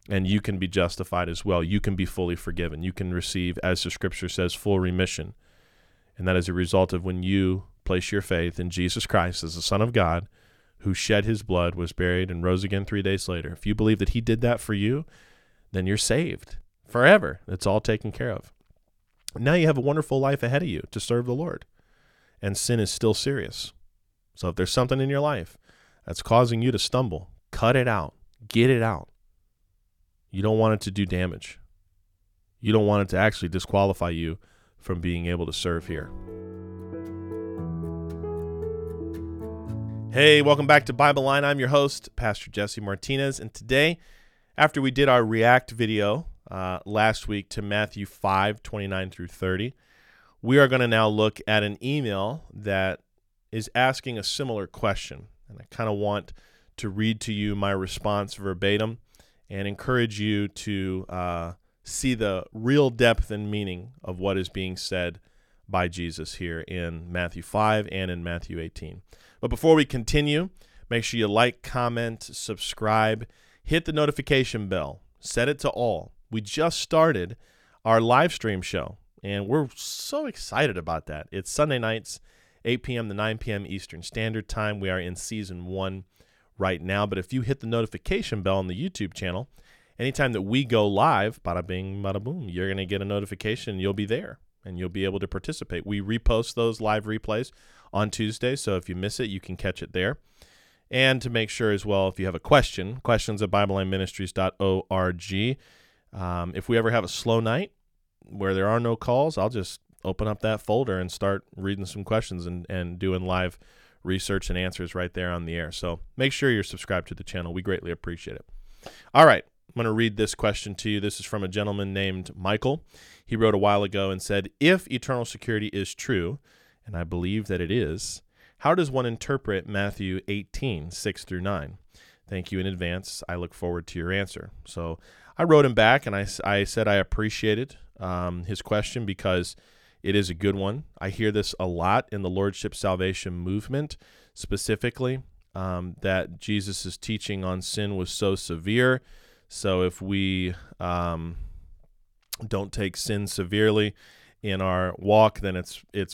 and you can be justified as well. You can be fully forgiven. You can receive, as the scripture says, full remission. And that is a result of when you place your faith in Jesus Christ as the Son of God, who shed his blood, was buried, and rose again 3 days later. If you believe that he did that for you, then you're saved forever. It's all taken care of. Now you have a wonderful life ahead of you to serve the Lord. And sin is still serious. So if there's something in your life that's causing you to stumble, cut it out. Get it out. You don't want it to do damage. You don't want it to actually disqualify you from being able to serve here. Hey, welcome back to Bible Line. I'm your host, Pastor Jesse Martinez. And today, after we did our React video last week to Matthew 5:29 through 30, we are going to now look at an email that is asking a similar question. And I kind of want to read to you my response verbatim and encourage you to see the real depth and meaning of what is being said by Jesus here in Matthew 5 and in Matthew 18. But before we continue, make sure you like, comment, subscribe, hit the notification bell, set it to all. We just started our live stream show, and we're so excited about that. It's Sunday nights, 8 p.m. to 9 p.m. Eastern Standard Time. We are in Season 1 right now, but if you hit the notification bell on the YouTube channel, anytime that we go live, bada bing, bada boom, you're going to get a notification. You'll be there, and you'll be able to participate. We repost those live replays on Tuesday, so if you miss it, you can catch it there. And to make sure as well, if you have a question, questions at BibleLineMinistries.org. If we ever have a slow night where there are no calls, I'll just open up that folder and start reading some questions and doing live research and answers right there on the air. So make sure you're subscribed to the channel. We greatly appreciate it. All right, I'm going to read this question to you. This is from a gentleman named Michael. He wrote a while ago and said, if eternal security is true, and I believe that it is, how does one interpret Matthew 18, 6 through 9? Thank you in advance. I look forward to your answer. So I wrote him back, and I said I appreciated his question because it is a good one. I hear this a lot in the Lordship Salvation movement, specifically, that Jesus' teaching on sin was so severe. So if we don't take sin severely in our walk, then it's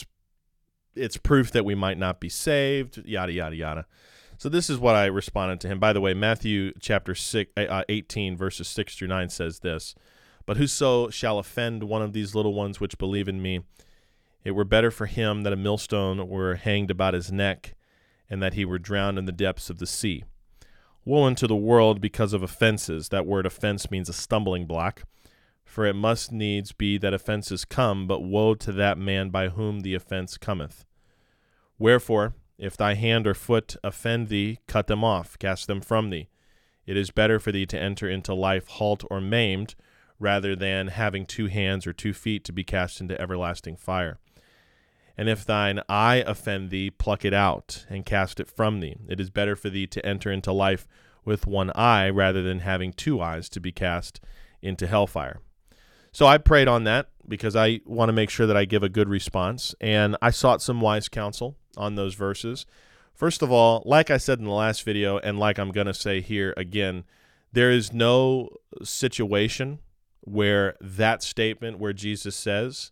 proof that we might not be saved, yada, yada, yada. So this is what I responded to him. By the way, Matthew chapter 18, verses 6 through 9 says this, but whoso shall offend one of these little ones which believe in me, it were better for him that a millstone were hanged about his neck, and that he were drowned in the depths of the sea. Woe unto the world because of offenses. That word offense means a stumbling block. For it must needs be that offenses come, but woe to that man by whom the offense cometh. Wherefore, if thy hand or foot offend thee, cut them off, cast them from thee. It is better for thee to enter into life halt or maimed, rather than having 2 hands or 2 feet to be cast into everlasting fire. And if thine eye offend thee, pluck it out, and cast it from thee. It is better for thee to enter into life with 1 eye, rather than having 2 eyes to be cast into hellfire. So I prayed on that because I want to make sure that I give a good response, and I sought some wise counsel on those verses. First of all, like I said in the last video, and like I'm going to say here again, there is no situation where that statement where Jesus says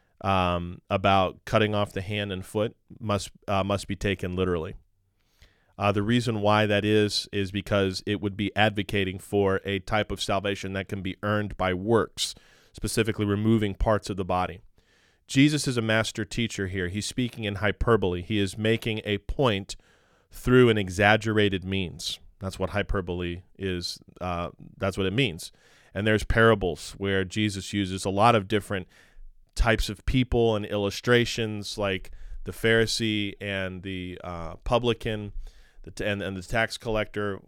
about cutting off the hand and foot must be taken literally. The reason why that is because it would be advocating for a type of salvation that can be earned by works, specifically removing parts of the body. Jesus is a master teacher here. He's speaking in hyperbole. He is making a point through an exaggerated means. That's what hyperbole is. That's what it means. And there's parables where Jesus uses a lot of different types of people and illustrations, like the Pharisee and the publican and the tax collector.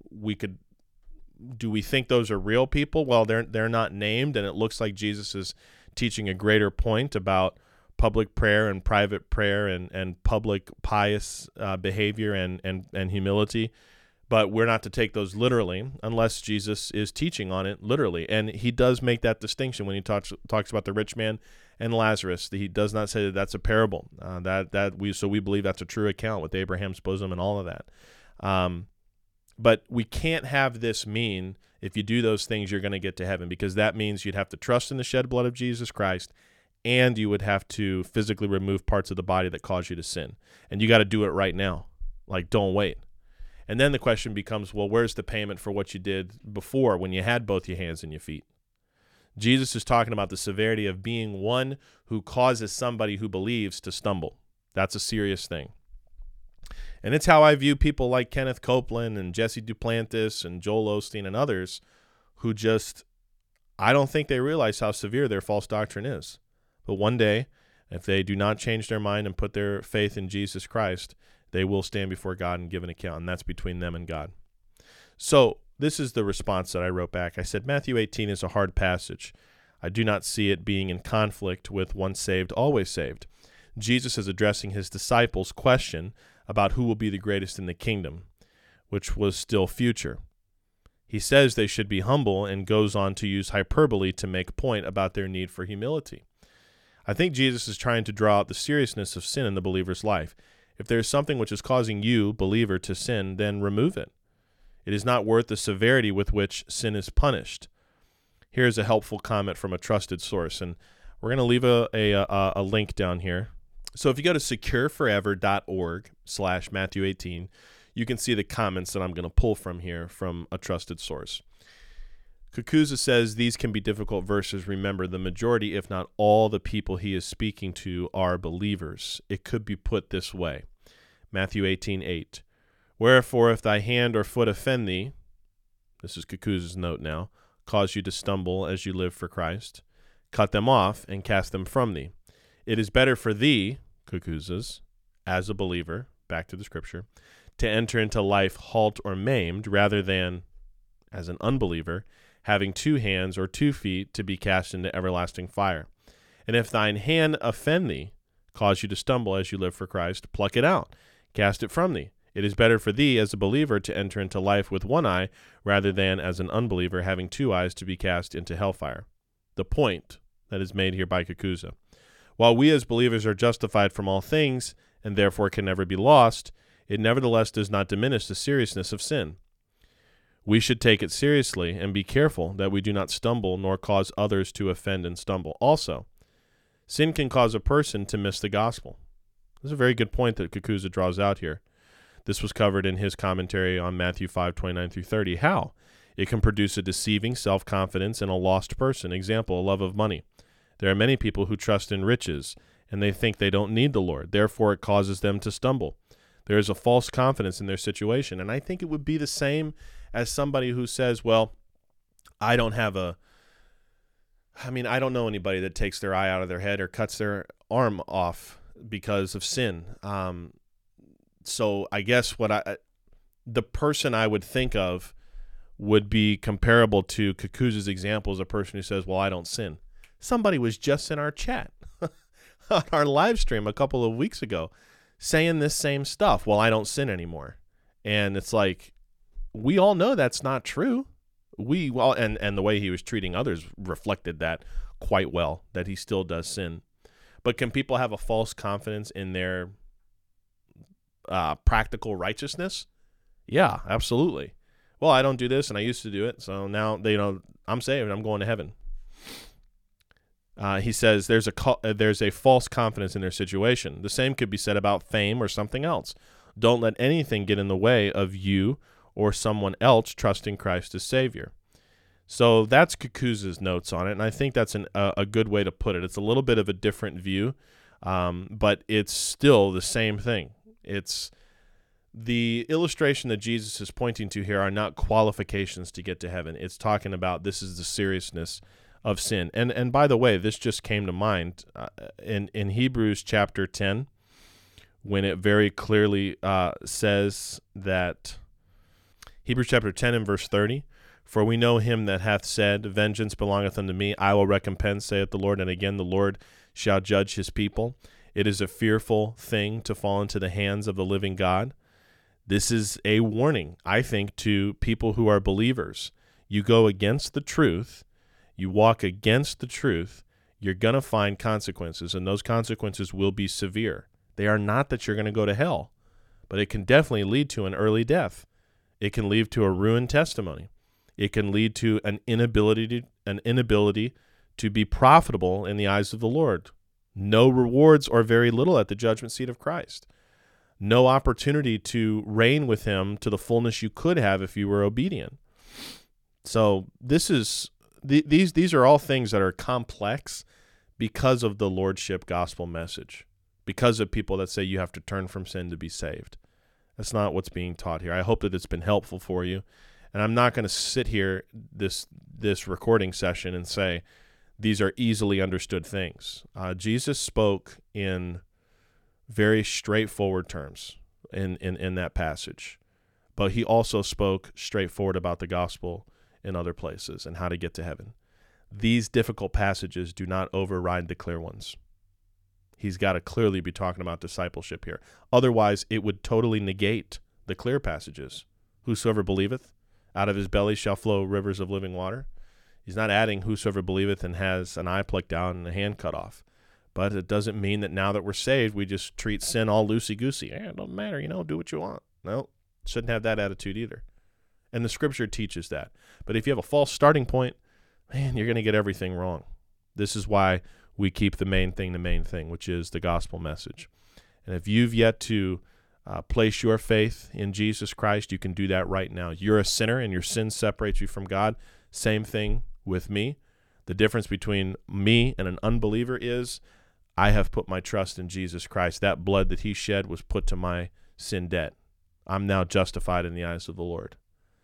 Do we think those are real people? Well, they're not named, and it looks like Jesus is teaching a greater point about public prayer and private prayer and public pious behavior and humility. But we're not to take those literally unless Jesus is teaching on it literally. And he does make that distinction when he talks about the rich man and Lazarus. He does not say that that's a parable. So we believe that's a true account with Abraham's bosom and all of that. But we can't have this mean If you do those things, you're going to get to heaven, because that means you'd have to trust in the shed blood of Jesus Christ, and you would have to physically remove parts of the body that cause you to sin. And you got to do it right now. Like, don't wait. And then the question becomes, well, where's the payment for what you did before when you had both your hands and your feet? Jesus is talking about the severity of being one who causes somebody who believes to stumble. That's a serious thing. And it's how I view people like Kenneth Copeland and Jesse Duplantis and Joel Osteen and others who just, I don't think they realize how severe their false doctrine is. But one day, if they do not change their mind and put their faith in Jesus Christ, they will stand before God and give an account, and that's between them and God. So this is the response that I wrote back. I said, Matthew 18 is a hard passage. I do not see it being in conflict with once saved, always saved. Jesus is addressing his disciples' question about who will be the greatest in the kingdom, which was still future. He says they should be humble and goes on to use hyperbole to make a point about their need for humility. I think Jesus is trying to draw out the seriousness of sin in the believer's life. If there is something which is causing you, believer, to sin, then remove it. It is not worth the severity with which sin is punished. Here's a helpful comment from a trusted source, and we're going to leave a link down here. So if you go to secureforever.org/Matthew18, you can see the comments that I'm going to pull from here from a trusted source. Kukuza says these can be difficult verses. Remember, the majority, if not all, the people he is speaking to are believers. It could be put this way. Matthew 18:8. Wherefore, if thy hand or foot offend thee, this is Kukuza's note now, cause you to stumble as you live for Christ, cut them off and cast them from thee. It is better for thee, Kukuzas, as a believer, back to the scripture, to enter into life halt or maimed, rather than, as an unbeliever, having 2 hands or 2 feet to be cast into everlasting fire. And if thine hand offend thee, cause you to stumble as you live for Christ, pluck it out, cast it from thee. It is better for thee as a believer to enter into life with 1 eye, rather than as an unbeliever having 2 eyes to be cast into hellfire. The point that is made here by Kukuza. While we as believers are justified from all things, and therefore can never be lost, it nevertheless does not diminish the seriousness of sin. We should take it seriously and be careful that we do not stumble nor cause others to offend and stumble. Also, sin can cause a person to miss the gospel. This is a very good point that Kukuza draws out here. This was covered in his commentary on Matthew 5:29-30. How? It can produce a deceiving self-confidence in a lost person. Example, a love of money. There are many people who trust in riches, and they think they don't need the Lord. Therefore, it causes them to stumble. There is a false confidence in their situation, and I think it would be the same as somebody who says, well, I don't know anybody that takes their eye out of their head or cuts their arm off because of sin. So I guess the person I would think of would be comparable to Kukuza's example as a person who says, well, I don't sin. Somebody was just in our chat on our live stream a couple of weeks ago saying this same stuff. Well, I don't sin anymore. And it's like, we all know that's not true. And the way he was treating others reflected that quite well, that he still does sin. But can people have a false confidence in their practical righteousness? Yeah, absolutely. Well, I don't do this, and I used to do it, so now I'm saved. I'm going to heaven. He says there's a false confidence in their situation. The same could be said about fame or something else. Don't let anything get in the way of you or someone else trusting Christ as Savior. So that's Kukuza's notes on it, and I think that's a good way to put it. It's a little bit of a different view, but it's still the same thing. It's the illustration that Jesus is pointing to here are not qualifications to get to heaven. It's talking about this is the seriousness of sin. And by the way, this just came to mind in Hebrews chapter 10, when it very clearly says that, Hebrews chapter 10 and verse 30, for we know him that hath said, vengeance belongeth unto me, I will recompense, saith the Lord. And again, the Lord shall judge his people. It is a fearful thing to fall into the hands of the living God. This is a warning, I think, to people who are believers. You go against the truth, you walk against the truth, you're going to find consequences, and those consequences will be severe. They are not that you're going to go to hell, but it can definitely lead to an early death. It can lead to a ruined testimony. It can lead to an inability to be profitable in the eyes of the Lord. No rewards or very little at the judgment seat of Christ. No opportunity to reign with him to the fullness you could have if you were obedient. So these are all things that are complex because of the lordship gospel message, because of people that say you have to turn from sin to be saved. That's not what's being taught here. I hope that it's been helpful for you. And I'm not going to sit here this recording session and say these are easily understood things. Jesus spoke in very straightforward terms in that passage, but he also spoke straightforward about the gospel in other places and how to get to heaven. These difficult passages do not override the clear ones. He's got to clearly be talking about discipleship here. Otherwise, it would totally negate the clear passages. Whosoever believeth, out of his belly shall flow rivers of living water. He's not adding whosoever believeth and has an eye plucked out and a hand cut off. But it doesn't mean that now that we're saved, we just treat sin all loosey-goosey. It don't matter, do what you want. No, shouldn't have that attitude either. And the scripture teaches that. But if you have a false starting point, man, you're going to get everything wrong. This is why we keep the main thing, which is the gospel message. And if you've yet to place your faith in Jesus Christ, you can do that right now. You're a sinner and your sin separates you from God. Same thing with me. The difference between me and an unbeliever is I have put my trust in Jesus Christ. That blood that he shed was put to my sin debt. I'm now justified in the eyes of the Lord.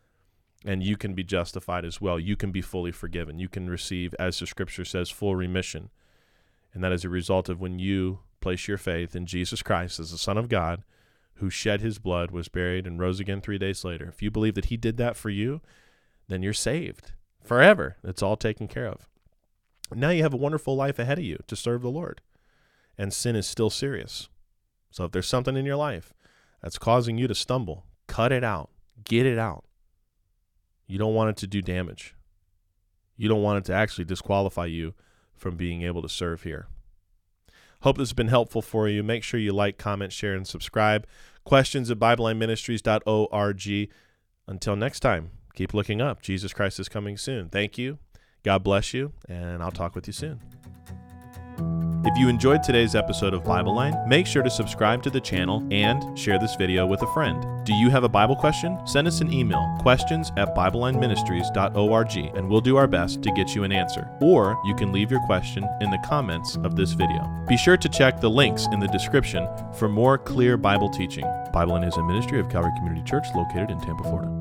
And you can be justified as well. You can be fully forgiven. You can receive, as the scripture says, full remission. And that is a result of when you place your faith in Jesus Christ as the Son of God, who shed his blood, was buried, and rose again 3 days later. If you believe that he did that for you, then you're saved forever. It's all taken care of. Now you have a wonderful life ahead of you to serve the Lord. And sin is still serious. So if there's something in your life that's causing you to stumble, cut it out. Get it out. You don't want it to do damage. You don't want it to actually disqualify you from being able to serve here. Hope this has been helpful for you. Make sure you like, comment, share, and subscribe. Questions at BibleLineMinistries.org. Until next time, keep looking up. Jesus Christ is coming soon. Thank you. God bless you, and I'll talk with you soon. If you enjoyed today's episode of Bible Line, make sure to subscribe to the channel and share this video with a friend. Do you have a Bible question? Send us an email, questions@BibleLineMinistries.org, and we'll do our best to get you an answer. Or you can leave your question in the comments of this video. Be sure to check the links in the description for more clear Bible teaching. Bible Line is a ministry of Calvary Community Church located in Tampa, Florida.